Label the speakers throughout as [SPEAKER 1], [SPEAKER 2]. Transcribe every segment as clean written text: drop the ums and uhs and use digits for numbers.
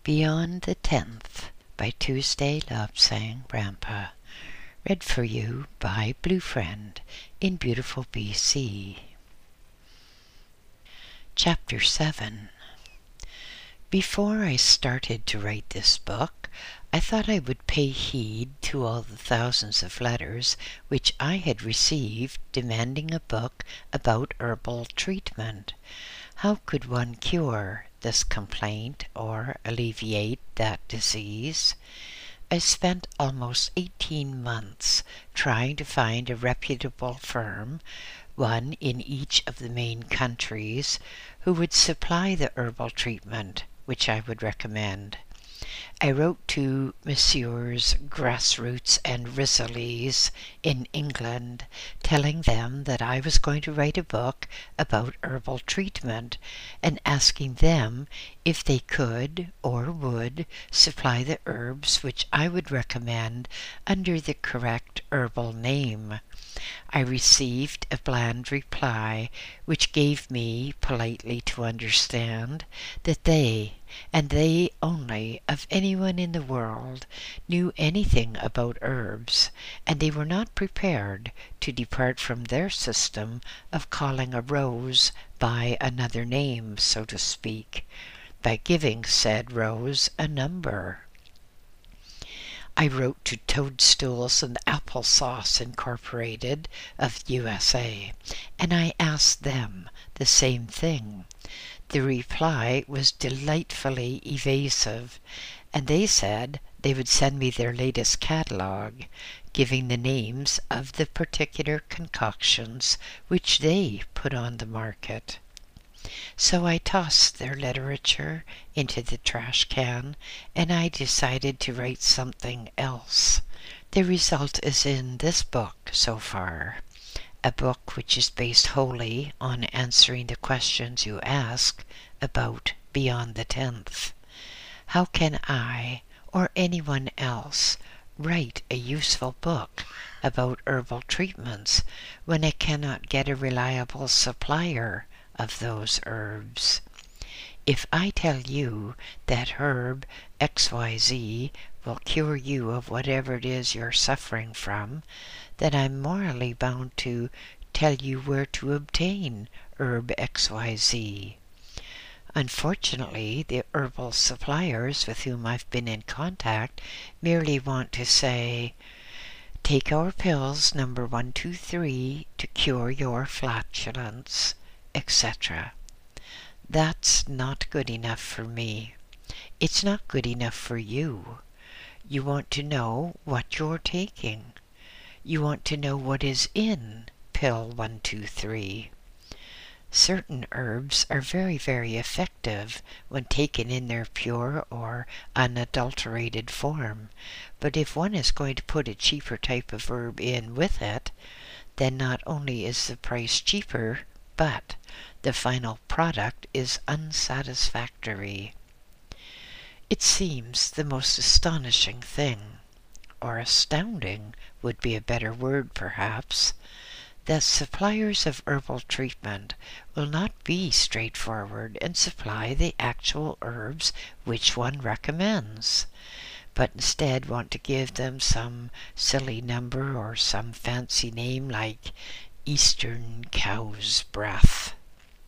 [SPEAKER 1] Beyond the 10th by Tuesday Lobsang Rampa. Read for you by Blue Friend in beautiful BC. Chapter 7. Before I started to write this book, I thought I would pay heed to all the thousands of letters which I had received demanding a book about herbal treatment. How could one cure this complaint or alleviate that disease? I spent almost 18 months trying to find a reputable firm, one in each of the main countries, who would supply the herbal treatment which I would recommend. I wrote to Messrs. Grassroots and Risoles in England, telling them that I was going to write a book about herbal treatment, and asking them if they could or would supply the herbs which I would recommend under the correct herbal name. I received a bland reply which gave me politely to understand that they, and they only, of anyone in the world, knew anything about herbs, and they were not prepared to depart from their system of calling a rose by another name, so to speak, by giving said rose a number. I wrote to Toadstools and Applesauce Incorporated of USA, and I asked them the same thing. The reply was delightfully evasive, and they said they would send me their latest catalog, giving the names of the particular concoctions which they put on the market. So I tossed their literature into the trash can, and I decided to write something else. The result is in this book so far, a book which is based wholly on answering the questions you ask about Beyond the 10th. How can I, or anyone else, write a useful book about herbal treatments when I cannot get a reliable supplier of those herbs? If I tell you that herb XYZ will cure you of whatever it is you're suffering from, then I'm morally bound to tell you where to obtain herb XYZ. Unfortunately, the herbal suppliers with whom I've been in contact merely want to say, "Take our pills number 123 to cure your flatulence," etc. That's not good enough for me. It's not good enough for you. You want to know what you're taking. You want to know what is in pill 123. Certain herbs are very, very effective when taken in their pure or unadulterated form, but if one is going to put a cheaper type of herb in with it, then not only is the price cheaper, but the final product is unsatisfactory. It seems the most astonishing thing, or astounding would be a better word perhaps, that suppliers of herbal treatment will not be straightforward and supply the actual herbs which one recommends, but instead want to give them some silly number or some fancy name like Eastern Cow's Breath.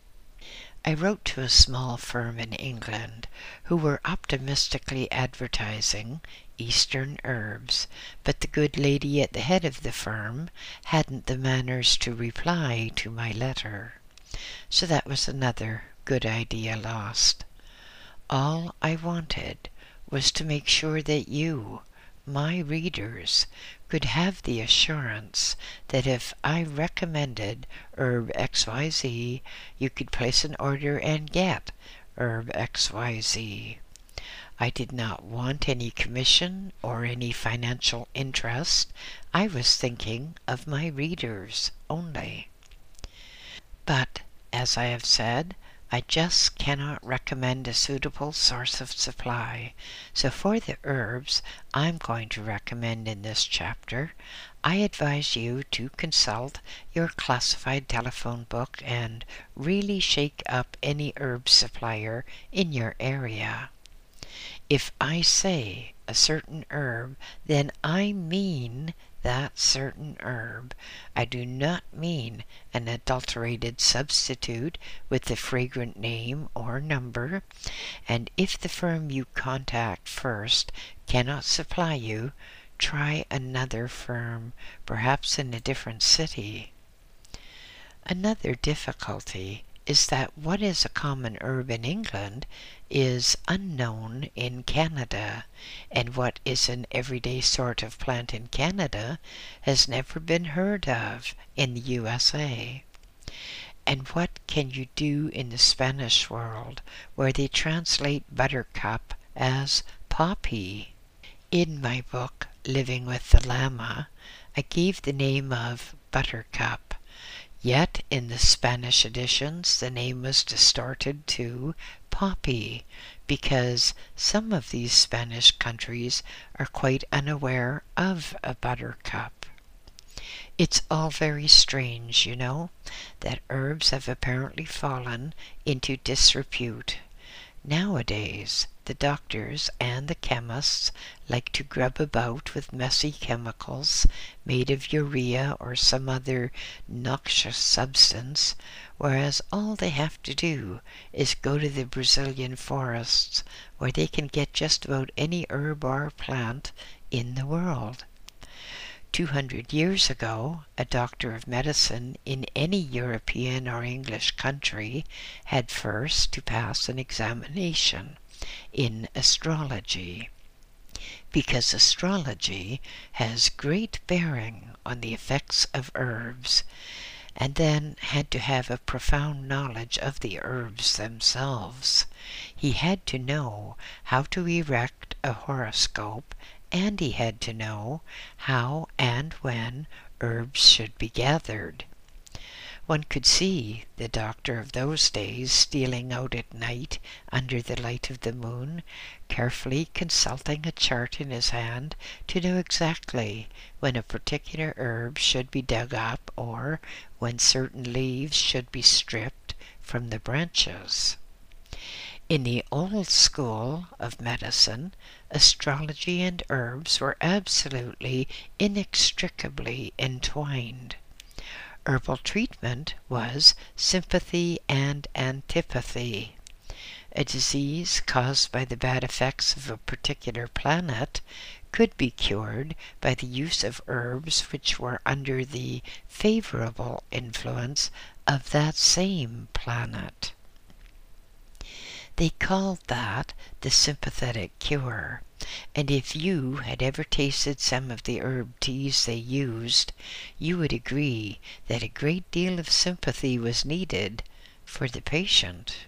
[SPEAKER 1] I wrote to a small firm in England who were optimistically advertising Eastern herbs, but the good lady at the head of the firm hadn't the manners to reply to my letter. So that was another good idea lost. All I wanted was to make sure that you, my readers, could have the assurance that if I recommended herb XYZ, you could place an order and get herb XYZ. I did not want any commission or any financial interest. I was thinking of my readers only. But, as I have said, I just cannot recommend a suitable source of supply. So for the herbs I'm going to recommend in this chapter, I advise you to consult your classified telephone book and really shake up any herb supplier in your area. If I say a certain herb, then I mean that certain herb. I do not mean an adulterated substitute with the fragrant name or number, and if the firm you contact first cannot supply you, try another firm, perhaps in a different city. Another difficulty is that what is a common herb in England is unknown in Canada, and what is an everyday sort of plant in Canada has never been heard of in the USA. And what can you do in the Spanish world, where they translate buttercup as poppy? In my book, Living with the Llama, I gave the name of buttercup. Yet in the Spanish editions the name was distorted to poppy, because some of these Spanish countries are quite unaware of a buttercup. It's all very strange, you know, that herbs have apparently fallen into disrepute. Nowadays, the doctors and the chemists like to grub about with messy chemicals made of urea or some other noxious substance, whereas all they have to do is go to the Brazilian forests, where they can get just about any herb or plant in the world. 200 years ago, a doctor of medicine in any European or English country had first to pass an examination in astrology, because astrology has great bearing on the effects of herbs, and then had to have a profound knowledge of the herbs themselves. He had to know how to erect a horoscope, and he had to know how and when herbs should be gathered. One could see the doctor of those days stealing out at night under the light of the moon, carefully consulting a chart in his hand to know exactly when a particular herb should be dug up or when certain leaves should be stripped from the branches. In the old school of medicine, astrology and herbs were absolutely inextricably entwined. Herbal treatment was sympathy and antipathy. A disease caused by the bad effects of a particular planet could be cured by the use of herbs which were under the favorable influence of that same planet. They called that the sympathetic cure, and if you had ever tasted some of the herb teas they used, you would agree that a great deal of sympathy was needed for the patient.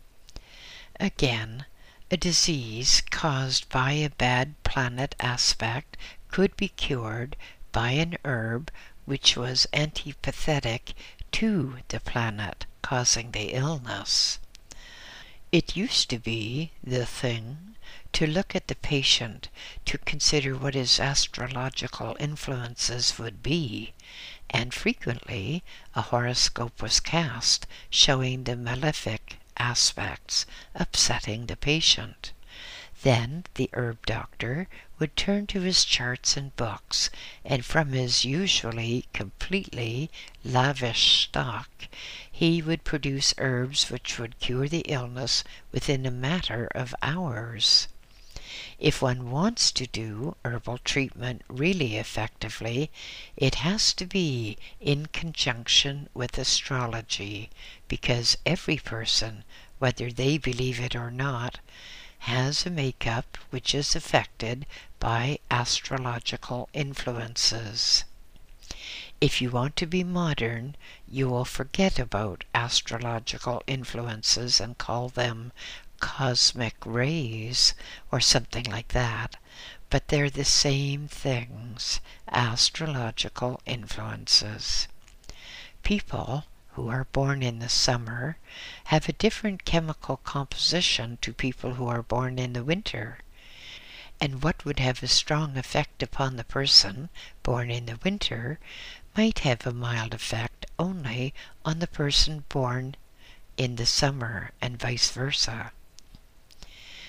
[SPEAKER 1] Again, a disease caused by a bad planet aspect could be cured by an herb which was antipathetic to the planet causing the illness. It used to be the thing to look at the patient, to consider what his astrological influences would be, and frequently a horoscope was cast showing the malefic aspects upsetting the patient. Then the herb doctor would turn to his charts and books, and from his usually completely lavish stock, he would produce herbs which would cure the illness within a matter of hours. If one wants to do herbal treatment really effectively, it has to be in conjunction with astrology, because every person, whether they believe it or not, has a makeup which is affected by astrological influences. If you want to be modern, you will forget about astrological influences and call them cosmic rays or something like that, but they're the same things, astrological influences. People who are born in the summer have a different chemical composition to people who are born in the winter. And what would have a strong effect upon the person born in the winter might have a mild effect only on the person born in the summer, and vice versa.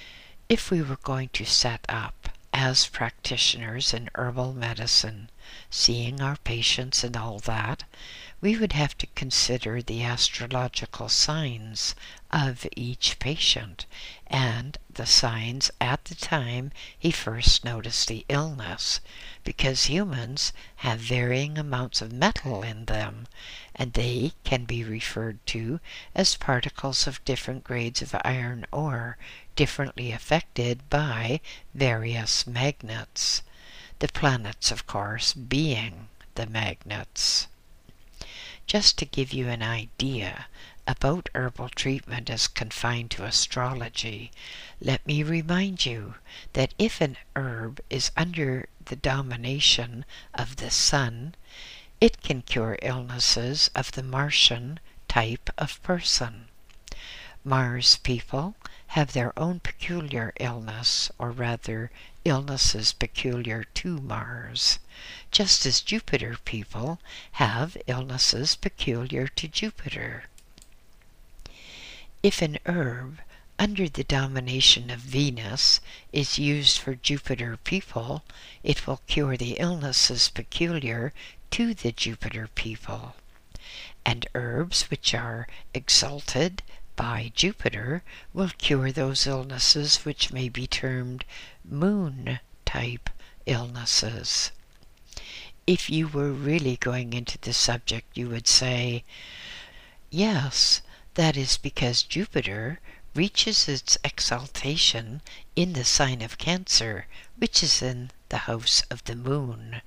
[SPEAKER 1] If we were going to set up as practitioners in herbal medicine, seeing our patients and all that, we would have to consider the astrological signs of each patient and the signs at the time he first noticed the illness, because humans have varying amounts of metal in them, and they can be referred to as particles of different grades of iron ore, differently affected by various magnets. The planets, of course, being the magnets. Just to give you an idea about herbal treatment as confined to astrology, let me remind you that if an herb is under the domination of the sun, it can cure illnesses of the Martian type of person. Mars people have their own peculiar illness, or rather, illnesses peculiar to Mars, just as Jupiter people have illnesses peculiar to Jupiter. If an herb under the domination of Venus is used for Jupiter people, it will cure the illnesses peculiar to the Jupiter people. And herbs which are exalted by Jupiter will cure those illnesses which may be termed moon-type illnesses. If you were really going into the subject, you would say, yes, that is because Jupiter reaches its exaltation in the sign of Cancer, which is in the house of the moon.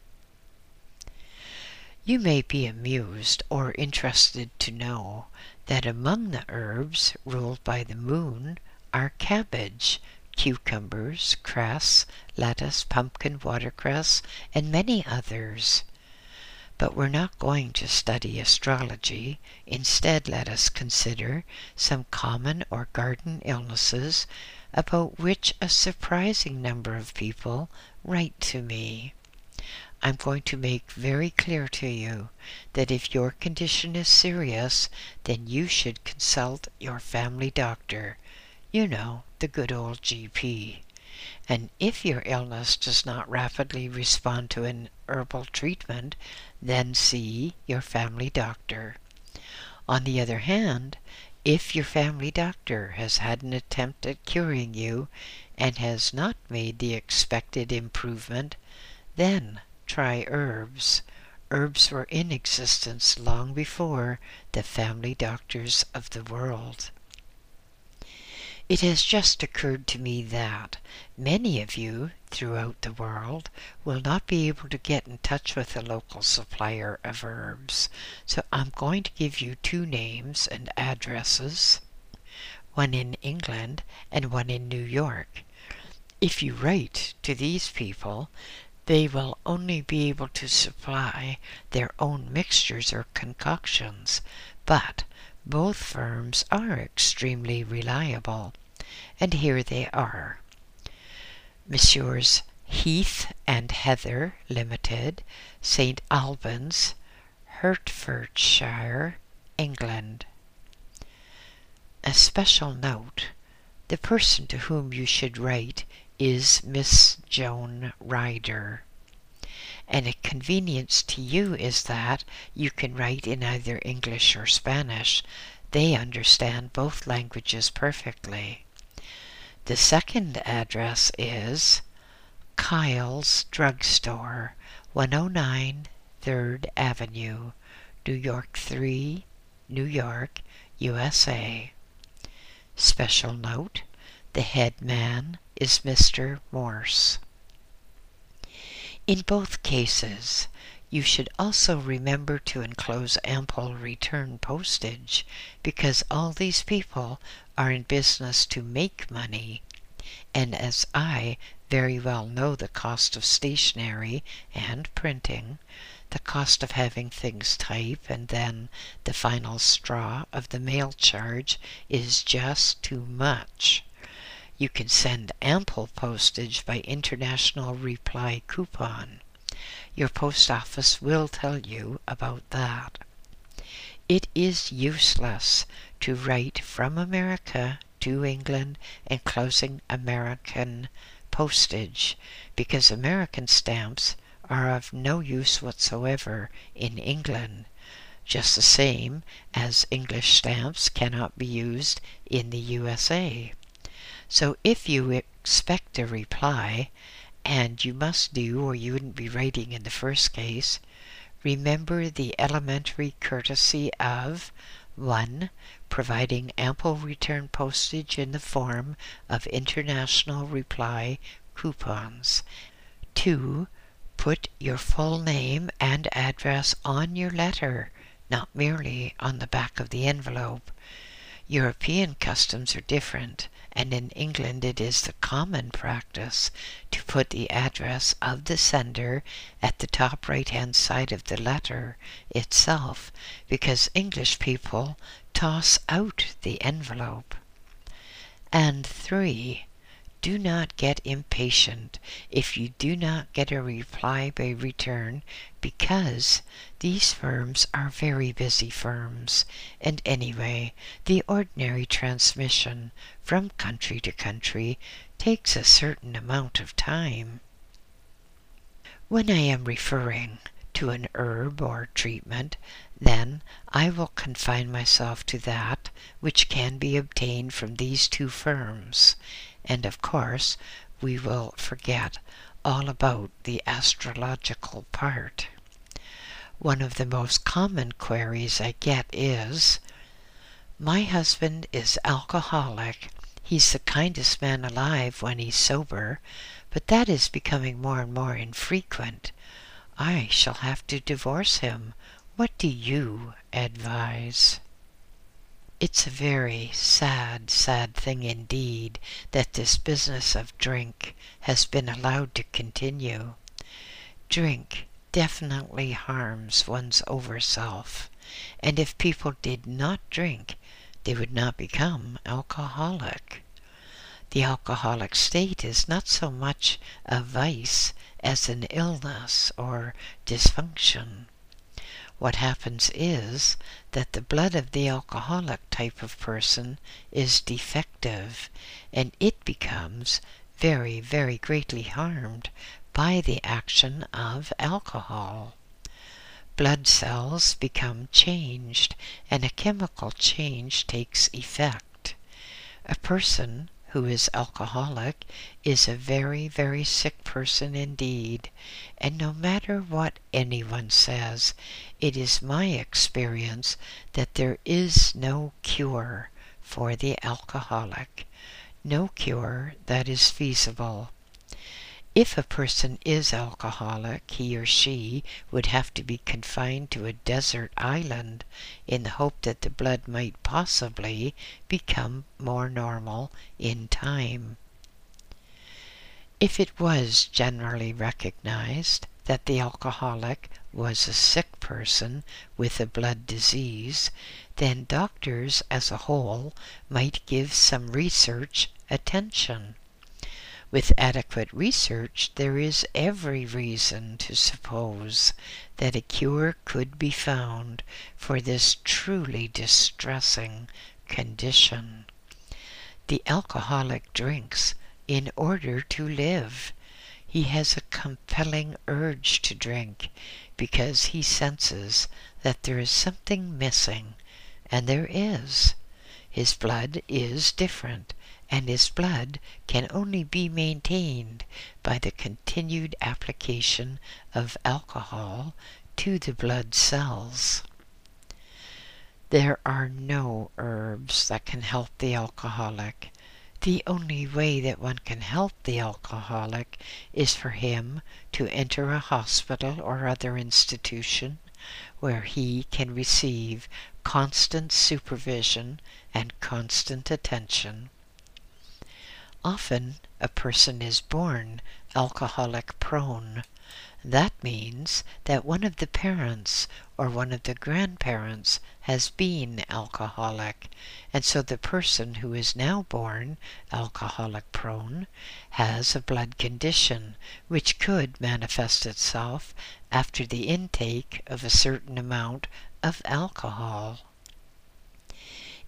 [SPEAKER 1] You may be amused or interested to know that among the herbs ruled by the moon are cabbage, cucumbers, cress, lettuce, pumpkin, watercress, and many others. But we're not going to study astrology. Instead, let us consider some common or garden illnesses about which a surprising number of people write to me. I'm going to make very clear to you that if your condition is serious, then you should consult your family doctor. You know, the good old GP. And if your illness does not rapidly respond to an herbal treatment, then see your family doctor. On the other hand, if your family doctor has had an attempt at curing you and has not made the expected improvement, then try herbs. Herbs were in existence long before the family doctors of the world. It has just occurred to me that many of you throughout the world will not be able to get in touch with a local supplier of herbs, so I'm going to give you two names and addresses, one in England and one in New York. If you write to these people, they will only be able to supply their own mixtures or concoctions, but both firms are extremely reliable, and here they are. Messrs. Heath and Heather Limited, St. Albans, Hertfordshire, England. A special note: the person to whom you should write is Miss Joan Ryder. And a convenience to you is that you can write in either English or Spanish. They understand both languages perfectly. The second address is Kyle's Drugstore, 109 3rd Avenue, New York 3, New York, USA. Special note: the head man is Mr. Morse. In both cases, you should also remember to enclose ample return postage, because all these people are in business to make money, and as I very well know the cost of stationery and printing, the cost of having things type, and then the final straw of the mail charge is just too much. You can send ample postage by international reply coupon. Your post office will tell you about that. It is useless to write from America to England enclosing American postage, because American stamps are of no use whatsoever in England, just the same as English stamps cannot be used in the USA. So if you expect a reply, and you must do or you wouldn't be writing in the first case, remember the elementary courtesy of 1. Providing ample return postage in the form of international reply coupons. 2. Put your full name and address on your letter, not merely on the back of the envelope. European customs are different, and in England it is the common practice to put the address of the sender at the top right-hand side of the letter itself, because English people toss out the envelope. And 3. Do not get impatient if you do not get a reply by return, because these firms are very busy firms, and anyway, the ordinary transmission from country to country takes a certain amount of time. When I am referring to an herb or treatment, then I will confine myself to that which can be obtained from these two firms, and of course we will forget all about the astrological part. One of the most common queries I get is, "My husband is alcoholic. He's the kindest man alive when he's sober, but that is becoming more and more infrequent. I shall have to divorce him. What do you advise?" It's a very sad, sad thing indeed that this business of drink has been allowed to continue. Drink definitely harms one's over self, and if people did not drink, they would not become alcoholic. The alcoholic state is not so much a vice as an illness or dysfunction. What happens is that the blood of the alcoholic type of person is defective, and it becomes very, very greatly harmed by the action of alcohol. Blood cells become changed, and a chemical change takes effect. A person who is alcoholic is a very, very sick person indeed, and no matter what anyone says, it is my experience that there is no cure for the alcoholic, no cure that is feasible. If a person is alcoholic, he or she would have to be confined to a desert island in the hope that the blood might possibly become more normal in time. If it was generally recognized that the alcoholic was a sick person with a blood disease, then doctors as a whole might give some research attention. With adequate research, there is every reason to suppose that a cure could be found for this truly distressing condition. The alcoholic drinks in order to live. He has a compelling urge to drink because he senses that there is something missing, and there is. His blood is different, and his blood can only be maintained by the continued application of alcohol to the blood cells. There are no herbs that can help the alcoholic. The only way that one can help the alcoholic is for him to enter a hospital or other institution where he can receive constant supervision and constant attention. Often a person is born alcoholic prone. That means that one of the parents or one of the grandparents has been alcoholic, and so the person who is now born alcoholic prone has a blood condition which could manifest itself after the intake of a certain amount of alcohol.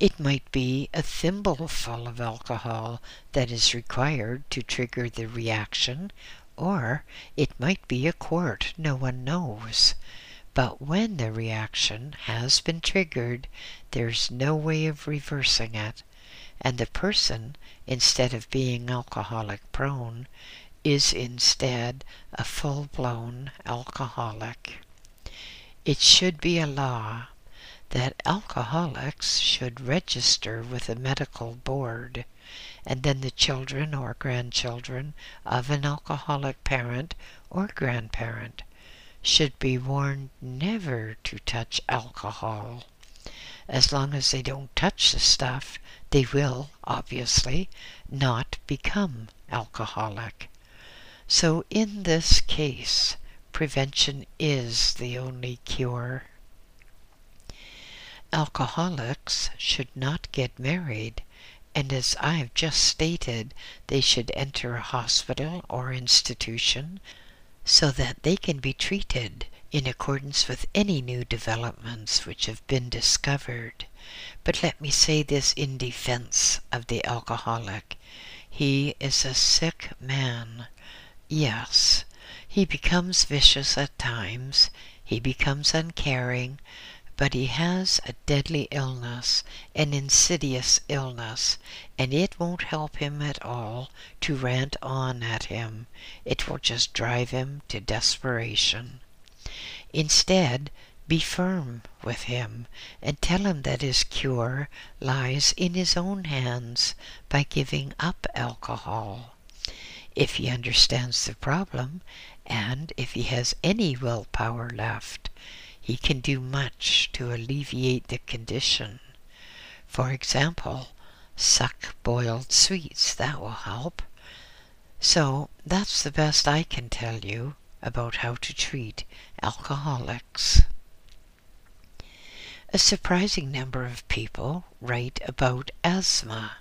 [SPEAKER 1] It might be a thimbleful of alcohol that is required to trigger the reaction, or it might be a quart, no one knows. But when the reaction has been triggered, there's no way of reversing it, and the person, instead of being alcoholic prone, is instead a full-blown alcoholic. It should be a law that alcoholics should register with a medical board, and then the children or grandchildren of an alcoholic parent or grandparent should be warned never to touch alcohol. As long as they don't touch the stuff, they will, obviously, not become alcoholic. So in this case, prevention is the only cure. Alcoholics should not get married, and as I have just stated, they should enter a hospital or institution so that they can be treated in accordance with any new developments which have been discovered. But let me say this in defense of the alcoholic. He is a sick man. Yes, he becomes vicious at times, he becomes uncaring, but he has a deadly illness, an insidious illness, and it won't help him at all to rant on at him. It will just drive him to desperation. Instead, be firm with him and tell him that his cure lies in his own hands by giving up alcohol. If he understands the problem, and if he has any willpower left, he can do much to alleviate the condition. For example, suck boiled sweets. That will help. So that's the best I can tell you about how to treat alcoholics. A surprising number of people write about asthma.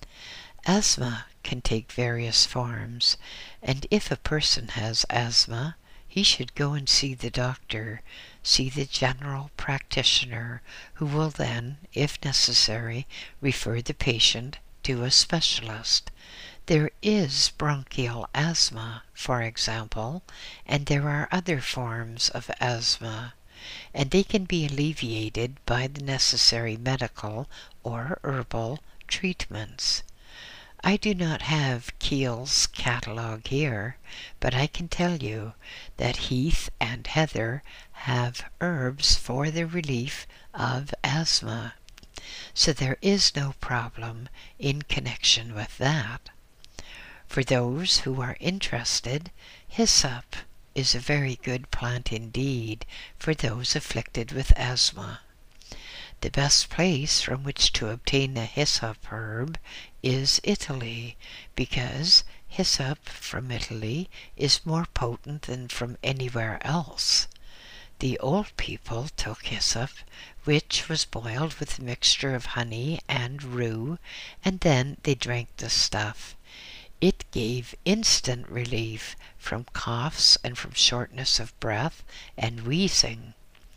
[SPEAKER 1] Asthma can take various forms, and if a person has asthma, he should go and see the doctor, see the general practitioner, who will then, if necessary, refer the patient to a specialist. There is bronchial asthma, for example, and there are other forms of asthma, and they can be alleviated by the necessary medical or herbal treatments. I do not have Keel's catalog here, but I can tell you that Heath and Heather have herbs for the relief of asthma, so there is no problem in connection with that. For those who are interested, hyssop is a very good plant indeed for those afflicted with asthma. The best place from which to obtain the hyssop herb is Italy, because hyssop from Italy is more potent than from anywhere else. The old people took hyssop, which was boiled with a mixture of honey and rue, and then they drank the stuff. It gave instant relief from coughs and from shortness of breath and wheezing.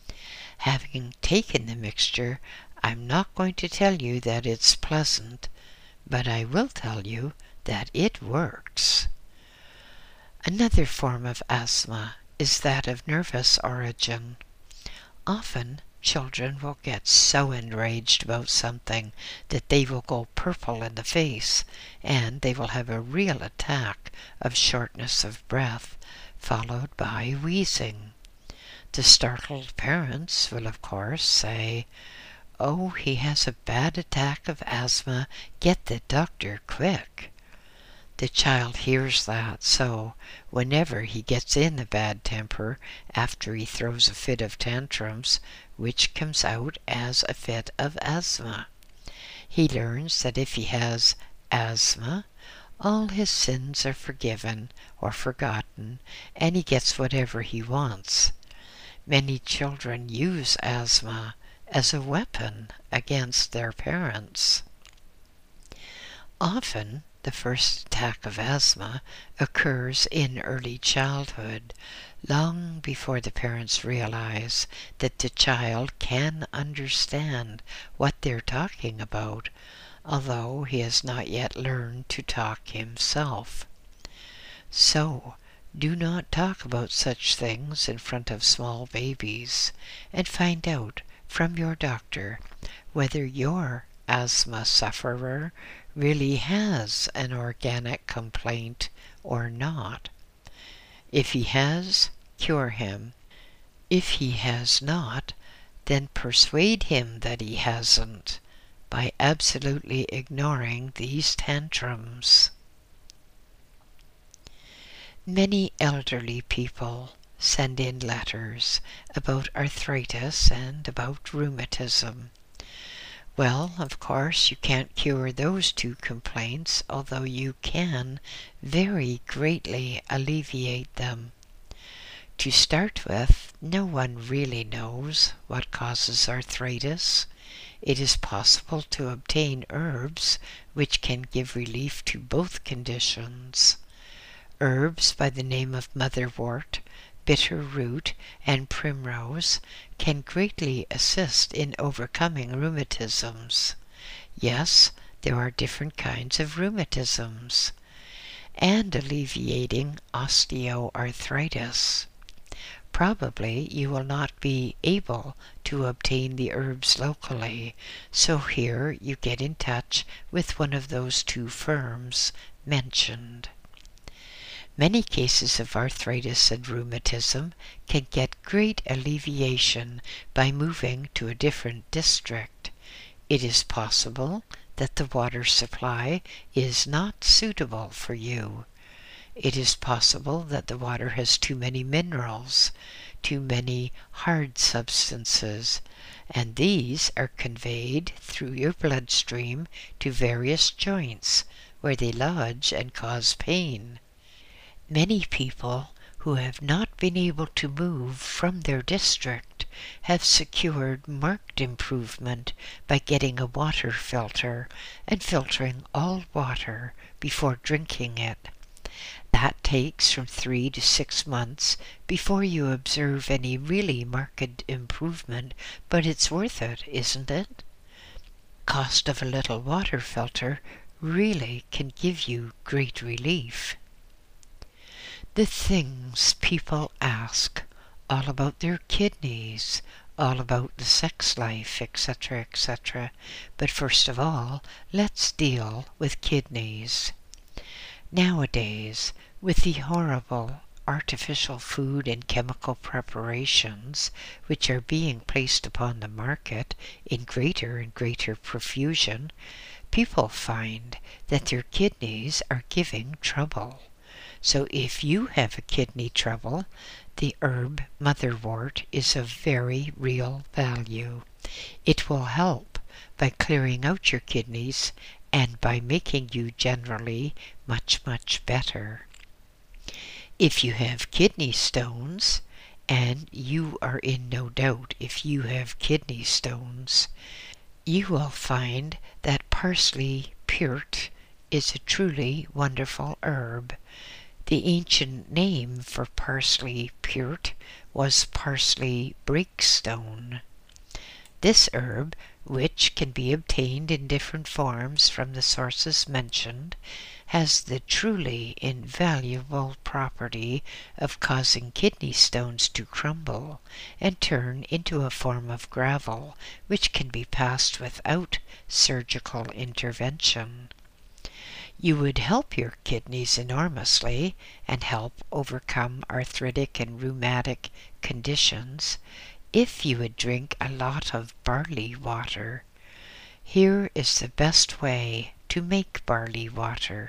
[SPEAKER 1] Having taken the mixture, I'm not going to tell you that it's pleasant, but I will tell you that it works. Another form of asthma is that of nervous origin. Often, children will get so enraged about something that they will go purple in the face, and they will have a real attack of shortness of breath, followed by wheezing. The startled parents will, of course, say, "Oh, he has a bad attack of asthma. Get the doctor quick." The child hears that, so whenever he gets in a bad temper after he throws a fit of tantrums, which comes out as a fit of asthma, he learns that if he has asthma, all his sins are forgiven or forgotten, and he gets whatever he wants. Many children use asthma as a weapon against their parents. Often, the first attack of asthma occurs in early childhood, long before the parents realize that the child can understand what they're talking about, although he has not yet learned to talk himself. So, do not talk about such things in front of small babies, and find out from your doctor whether your asthma sufferer really has an organic complaint or not. If he has, cure him. If he has not, then persuade him that he hasn't by absolutely ignoring these tantrums. Many elderly people send in letters about arthritis and about rheumatism. Well, of course, you can't cure those two complaints, although you can very greatly alleviate them. To start with, no one really knows what causes arthritis. It is possible to obtain herbs which can give relief to both conditions. Herbs by the name of motherwort, bitter root, and primrose can greatly assist in overcoming rheumatisms. Yes, there are different kinds of rheumatisms, and alleviating osteoarthritis. Probably you will not be able to obtain the herbs locally, so here you get in touch with one of those two firms mentioned. Many cases of arthritis and rheumatism can get great alleviation by moving to a different district. It is possible that the water supply is not suitable for you. It is possible that the water has too many minerals, too many hard substances, and these are conveyed through your bloodstream to various joints where they lodge and cause pain. Many people who have not been able to move from their district have secured marked improvement by getting a water filter and filtering all water before drinking it. That takes from 3 to 6 months before you observe any really marked improvement, but it's worth it, isn't it? Cost of a little water filter really can give you great relief. The things people ask, all about their kidneys, all about the sex life, etc., etc. But first of all, let's deal with kidneys. Nowadays, with the horrible artificial food and chemical preparations which are being placed upon the market in greater and greater profusion, people find that their kidneys are giving trouble. So if you have a kidney trouble, the herb motherwort is of very real value. It will help by clearing out your kidneys and by making you generally much, much better. If you have kidney stones, and you are in no doubt if you have kidney stones, you will find that parsley purt is a truly wonderful herb. The ancient name for parsley purt was parsley breakstone. This herb, which can be obtained in different forms from the sources mentioned, has the truly invaluable property of causing kidney stones to crumble and turn into a form of gravel which can be passed without surgical intervention. You would help your kidneys enormously and help overcome arthritic and rheumatic conditions if you would drink a lot of barley water. Here is the best way to make barley water.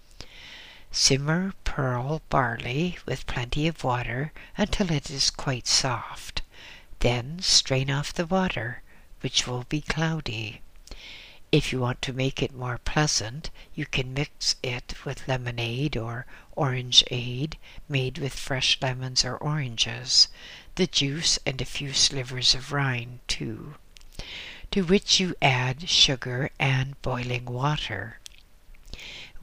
[SPEAKER 1] Simmer pearl barley with plenty of water until it is quite soft. Then strain off the water, which will be cloudy. If you want to make it more pleasant, you can mix it with lemonade or orangeade made with fresh lemons or oranges, the juice and a few slivers of rind too, to which you add sugar and boiling water.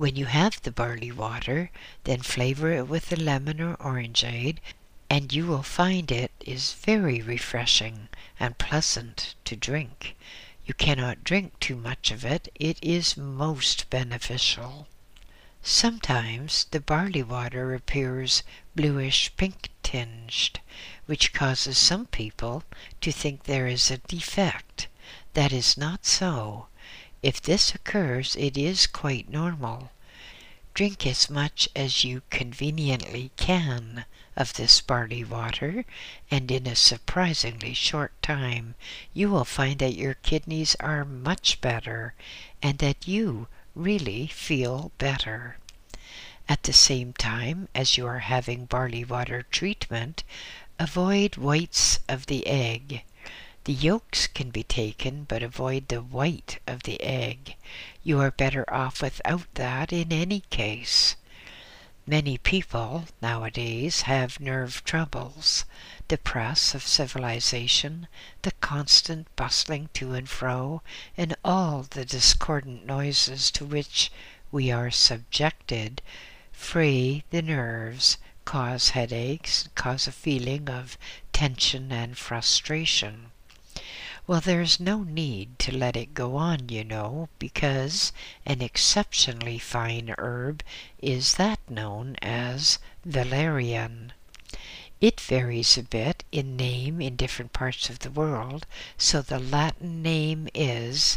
[SPEAKER 1] When you have the barley water, then flavor it with the lemon or orangeade, and you will find it is very refreshing and pleasant to drink. You cannot drink too much of it. It is most beneficial. Sometimes the barley water appears bluish pink tinged, which causes some people to think there is a defect. That is not so. If this occurs, it is quite normal. Drink as much as you conveniently can of this barley water, and in a surprisingly short time you will find that your kidneys are much better and that you really feel better. At the same time as you are having barley water treatment, avoid whites of the egg. The yolks can be taken, but avoid the white of the egg. You are better off without that in any case. Many people nowadays have nerve troubles. The press of civilization, the constant bustling to and fro, and all the discordant noises to which we are subjected fray the nerves, cause headaches, cause a feeling of tension and frustration. Well, there's no need to let it go on, you know, because an exceptionally fine herb is that known as valerian. It varies a bit in name in different parts of the world, so the Latin name is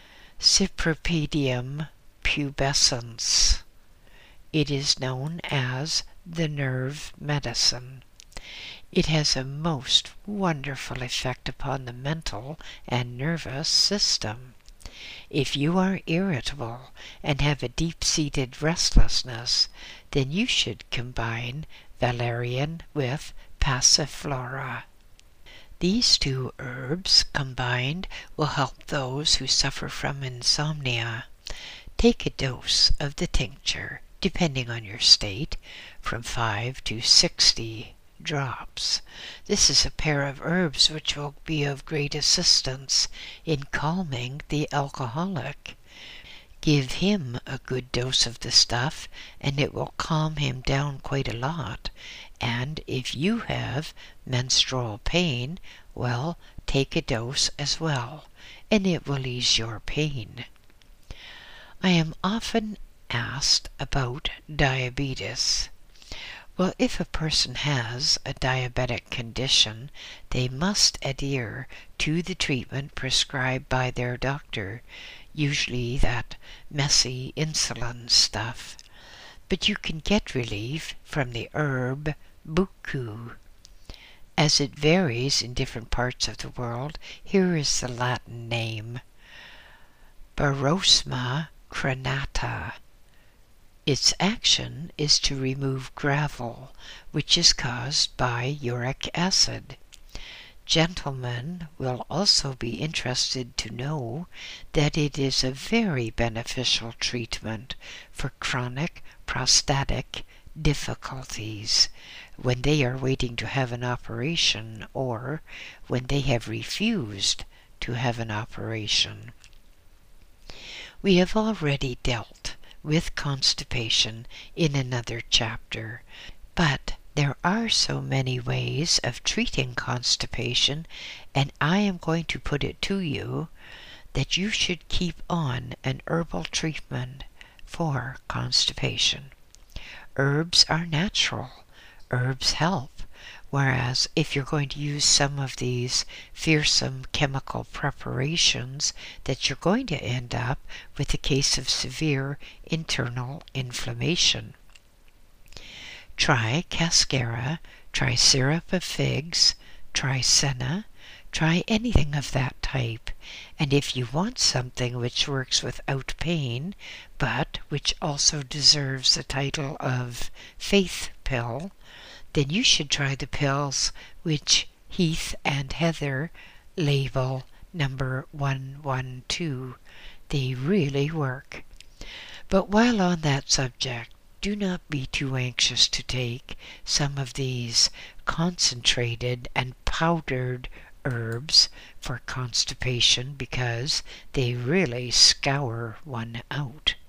[SPEAKER 1] Cypripedium pubescens. It is known as the nerve medicine. It has a most wonderful effect upon the mental and nervous system. If you are irritable and have a deep-seated restlessness, then you should combine valerian with passiflora. These two herbs combined will help those who suffer from insomnia. Take a dose of the tincture, depending on your state, from 5 to 60 drops. This is a pair of herbs which will be of great assistance in calming the alcoholic. Give him a good dose of the stuff, and it will calm him down quite a lot. And if you have menstrual pain, well, take a dose as well, and it will ease your pain. I am often asked about diabetes. Well, if a person has a diabetic condition, they must adhere to the treatment prescribed by their doctor, usually that messy insulin stuff. But you can get relief from the herb buccu. As it varies in different parts of the world, here is the Latin name: Barosma crenata. Its action is to remove gravel, which is caused by uric acid. Gentlemen will also be interested to know that it is a very beneficial treatment for chronic prostatic difficulties when they are waiting to have an operation or when they have refused to have an operation. We have already dealt with constipation in another chapter, but there are so many ways of treating constipation, and I am going to put it to you that you should keep on an herbal treatment for constipation. Herbs are natural. Herbs help. Whereas if you're going to use some of these fearsome chemical preparations, that you're going to end up with a case of severe internal inflammation. Try cascara, try syrup of figs, try senna, try anything of that type. And if you want something which works without pain, but which also deserves the title of faith pill, then you should try the pills which Heath and Heather label number 112. They really work. But while on that subject, do not be too anxious to take some of these concentrated and powdered herbs for constipation, because they really scour one out.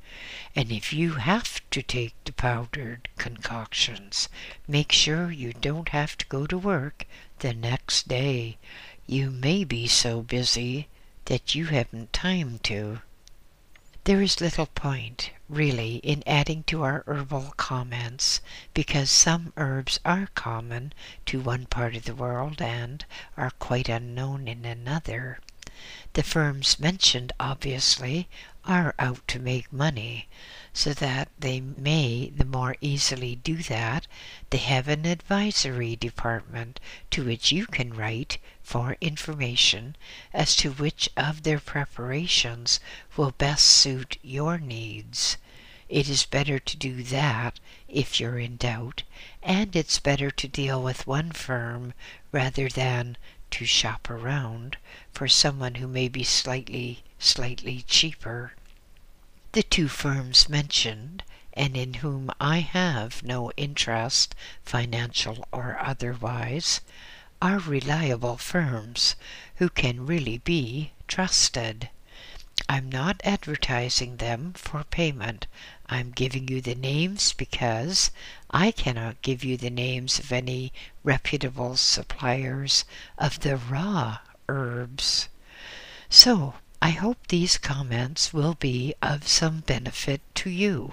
[SPEAKER 1] And if you have to take the powdered concoctions, make sure you don't have to go to work the next day. You may be so busy that you haven't time to. There is little point, really, in adding to our herbal comments, because some herbs are common to one part of the world and are quite unknown in another. The firms mentioned, obviously, are out to make money, so that they may the more easily do that, they have an advisory department to which you can write for information as to which of their preparations will best suit your needs. It is better to do that if you're in doubt, and it's better to deal with one firm rather than to shop around for someone who may be slightly cheaper. The two firms mentioned, and in whom I have no interest, financial or otherwise, are reliable firms who can really be trusted. I'm not advertising them for payment. I'm giving you the names because I cannot give you the names of any reputable suppliers of the raw herbs. So, I hope these comments will be of some benefit to you.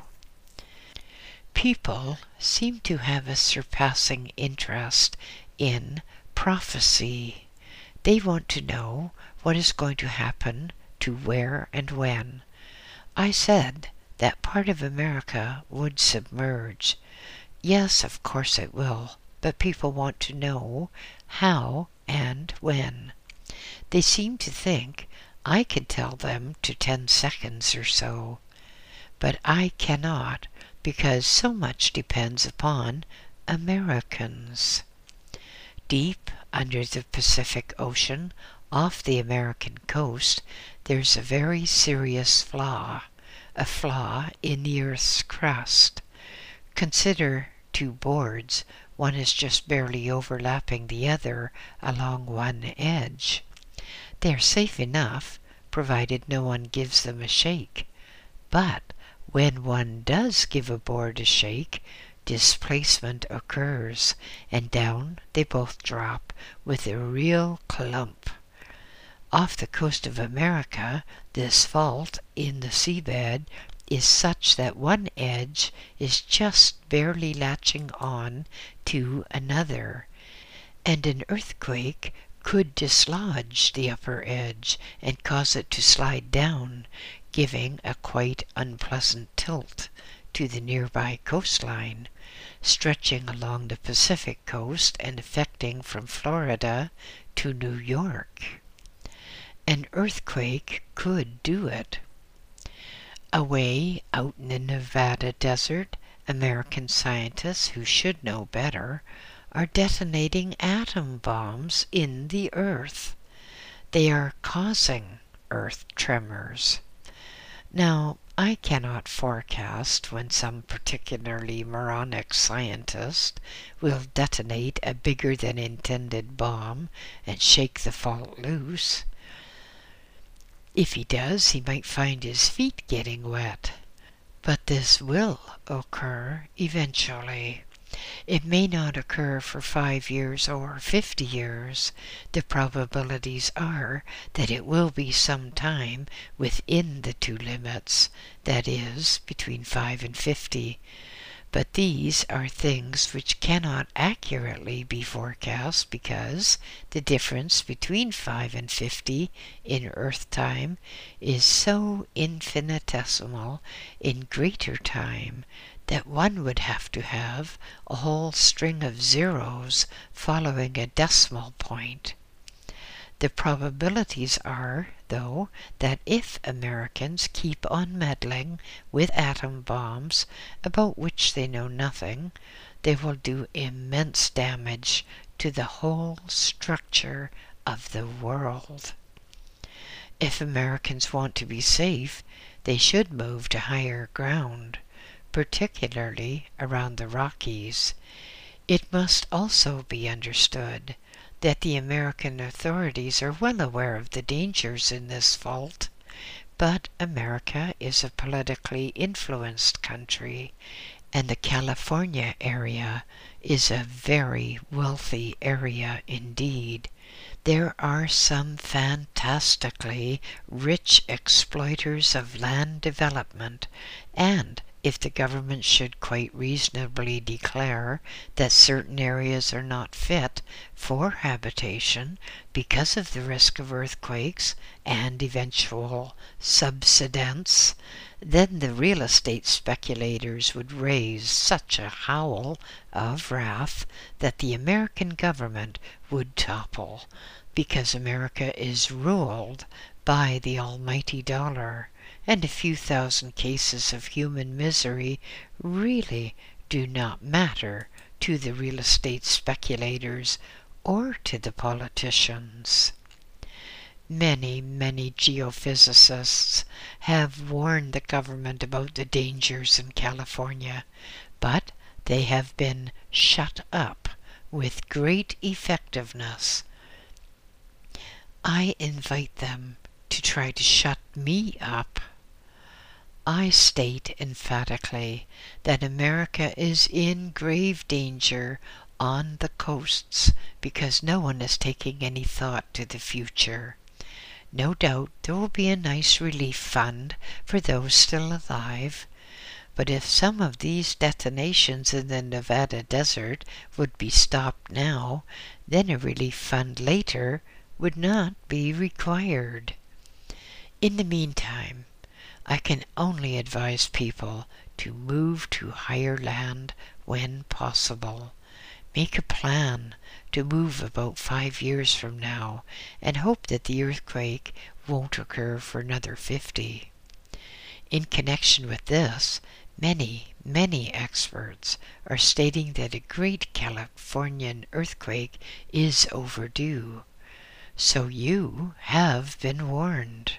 [SPEAKER 1] People seem to have a surpassing interest in prophecy. They want to know what is going to happen to where and when. I said that part of America would submerge. Yes, of course it will, but people want to know how and when. They seem to think I could tell them to 10 seconds or so, but I cannot, because so much depends upon Americans. Deep under the Pacific Ocean, off the American coast, there's a very serious flaw, a flaw in the Earth's crust. Consider two boards, one is just barely overlapping the other along one edge. They are safe enough, provided no one gives them a shake. But when one does give a board a shake, displacement occurs, and down they both drop with a real clump. Off the coast of America, this fault in the seabed is such that one edge is just barely latching on to another, and an earthquake could dislodge the upper edge and cause it to slide down, giving a quite unpleasant tilt to the nearby coastline, stretching along the Pacific coast and affecting from Florida to New York. An earthquake could do it. Away out in the Nevada desert, American scientists who should know better are detonating atom bombs in the earth. They are causing earth tremors. Now, I cannot forecast when some particularly moronic scientist will detonate a bigger than intended bomb and shake the fault loose. If he does, he might find his feet getting wet. But this will occur eventually. It may not occur for 5 years or 50 years. The probabilities are that it will be some time within the two limits, that is, between 5 and 50. But these are things which cannot accurately be forecast because the difference between 5 and 50 in Earth time is so infinitesimal in greater time that one would have to have a whole string of zeros following a decimal point. The probabilities are, though, that if Americans keep on meddling with atom bombs, about which they know nothing, they will do immense damage to the whole structure of the world. If Americans want to be safe, they should move to higher ground, particularly around the Rockies. It must also be understood that the American authorities are well aware of the dangers in this fault, But America is a politically influenced country, and the California area is a very wealthy area indeed. There are some fantastically rich exploiters of land development, and if the government should quite reasonably declare that certain areas are not fit for habitation because of the risk of earthquakes and eventual subsidence, then the real estate speculators would raise such a howl of wrath that the American government would topple, because America is ruled by the almighty dollar, and a few thousand cases of human misery really do not matter to the real estate speculators or to the politicians. Many, many geophysicists have warned the government about the dangers in California, but they have been shut up with great effectiveness. I invite them to try to shut me up. I state emphatically that America is in grave danger on the coasts because no one is taking any thought to the future. No doubt there will be a nice relief fund for those still alive, but if some of these detonations in the Nevada desert would be stopped now, then a relief fund later would not be required. In the meantime, I can only advise people to move to higher land when possible. Make a plan to move about 5 years from now and hope that the earthquake won't occur for another 50. In connection with this, many, many experts are stating that a great Californian earthquake is overdue. So you have been warned.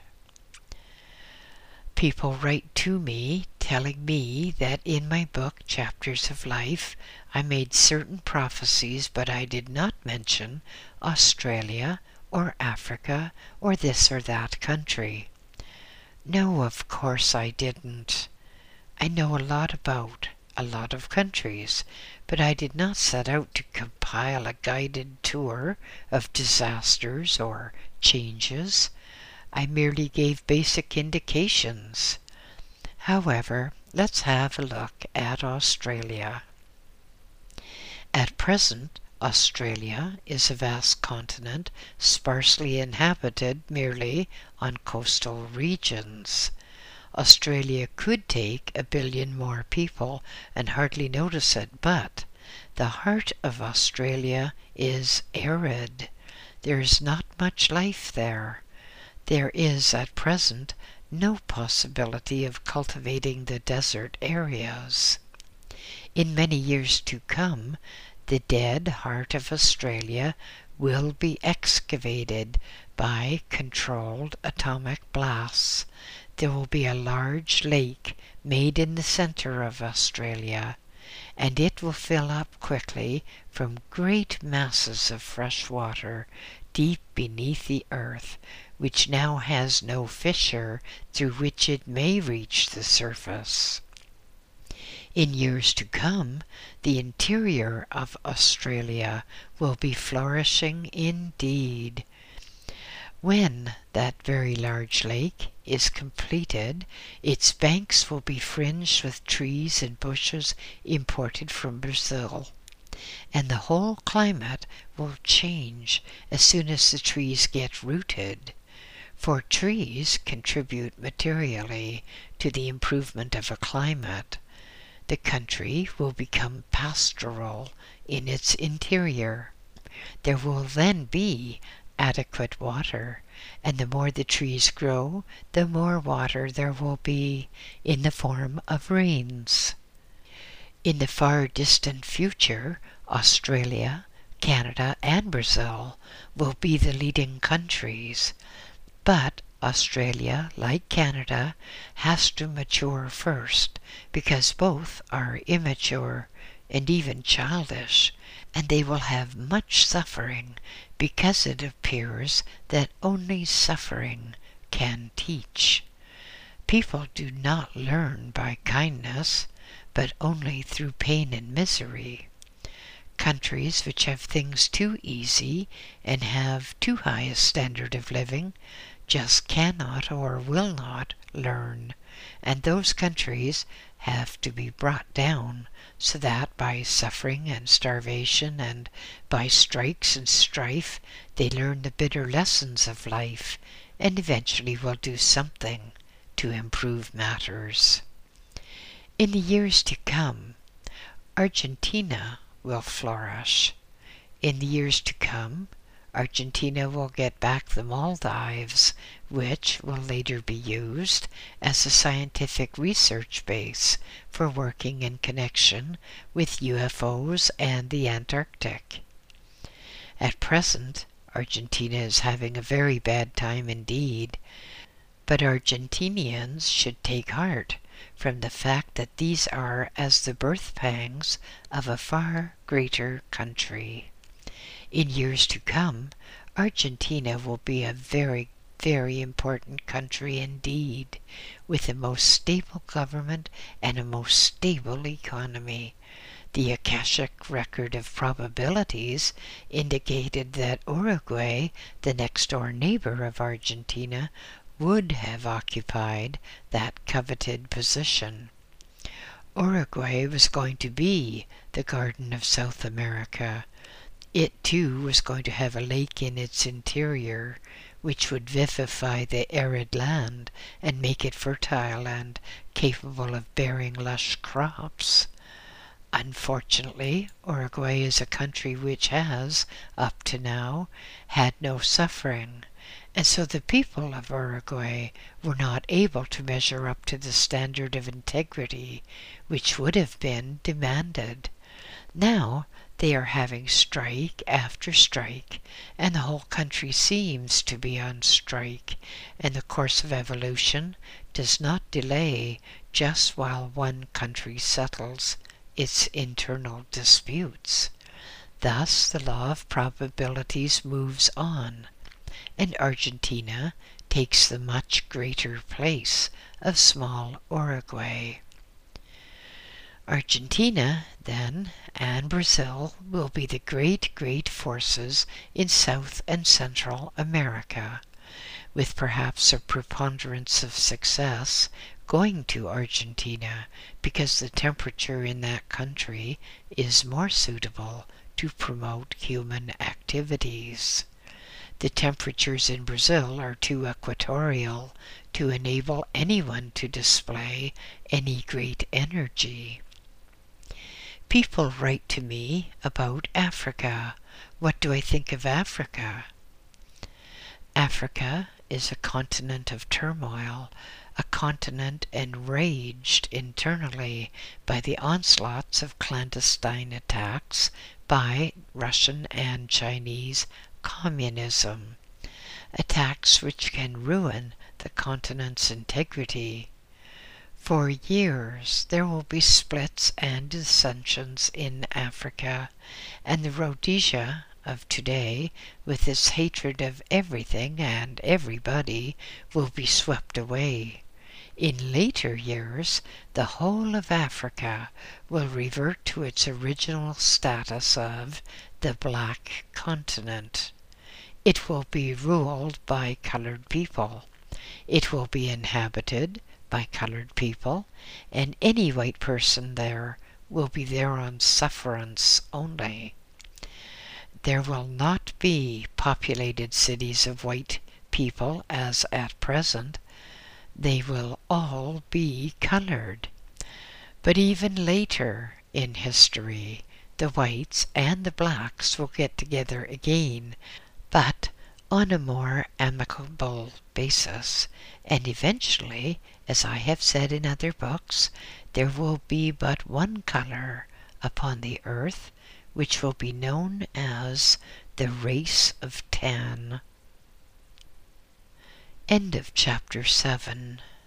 [SPEAKER 1] People write to me telling me that in my book, Chapters of Life, I made certain prophecies, but I did not mention Australia or Africa or this or that country. No, of course I didn't. I know a lot about a lot of countries, but I did not set out to compile a guided tour of disasters or changes. I merely gave basic indications. However, let's have a look at Australia. At present, Australia is a vast continent sparsely inhabited merely on coastal regions. Australia could take 1 billion more people and hardly notice it, but the heart of Australia is arid. There is not much life there. There is at present no possibility of cultivating the desert areas. In many years to come, the dead heart of Australia will be excavated by controlled atomic blasts. There will be a large lake made in the center of Australia, and it will fill up quickly from great masses of fresh water deep beneath the earth, which now has no fissure through which it may reach the surface. In years to come, the interior of Australia will be flourishing indeed. When that very large lake is completed, its banks will be fringed with trees and bushes imported from Brazil, and the whole climate will change as soon as the trees get rooted, for trees contribute materially to the improvement of a climate. The country will become pastoral in its interior. There will then be adequate water, and the more the trees grow, the more water there will be in the form of rains. In the far distant future, Australia, Canada, and Brazil will be the leading countries, but Australia, like Canada, has to mature first, because both are immature and even childish, and they will have much suffering, because it appears that only suffering can teach. People do not learn by kindness, but only through pain and misery. Countries which have things too easy and have too high a standard of living just cannot or will not learn, and those countries have to be brought down so that by suffering and starvation and by strikes and strife they learn the bitter lessons of life and eventually will do something to improve matters. In the years to come, Argentina will flourish. In the years to come, Argentina will get back the Maldives, which will later be used as a scientific research base for working in connection with UFOs and the Antarctic. At present, Argentina is having a very bad time indeed, but Argentinians should take heart from the fact that these are as the birth pangs of a far greater country. In years to come, Argentina will be a very, very important country indeed, with a most stable government and a most stable economy. The Akashic record of probabilities indicated that Uruguay, the next-door neighbor of Argentina, would have occupied that coveted position. Uruguay was going to be the Garden of South America. It too was going to have a lake in its interior, which would vivify the arid land and make it fertile and capable of bearing lush crops. Unfortunately, Uruguay is a country which has, up to now, had no suffering, and so the people of Uruguay were not able to measure up to the standard of integrity which would have been demanded. Now they are having strike after strike, and the whole country seems to be on strike, and the course of evolution does not delay just while one country settles its internal disputes. Thus the law of probabilities moves on, and Argentina takes the much greater place of small Uruguay. Argentina, then, and Brazil will be the great forces in South and Central America, with perhaps a preponderance of success going to Argentina because the temperature in that country is more suitable to promote human activities. The temperatures in Brazil are too equatorial to enable anyone to display any great energy. People write to me about Africa. What do I think of Africa? Africa is a continent of turmoil, a continent enraged internally by the onslaughts of clandestine attacks by Russian and Chinese communism, attacks which can ruin the continent's integrity. For years there will be splits and dissensions in Africa, and the Rhodesia of today, with its hatred of everything and everybody, will be swept away. In later years, the whole of Africa will revert to its original status of the Black Continent. It will be ruled by colored people. It will be inhabited by colored people, and any white person there will be there on sufferance only. There will not be populated cities of white people as at present. They will all be colored. But even later in history, the whites and the blacks will get together again, but on a more amicable basis, and eventually, as I have said in other books, there will be but one color upon the earth, which will be known as the race of tan. End of chapter 7.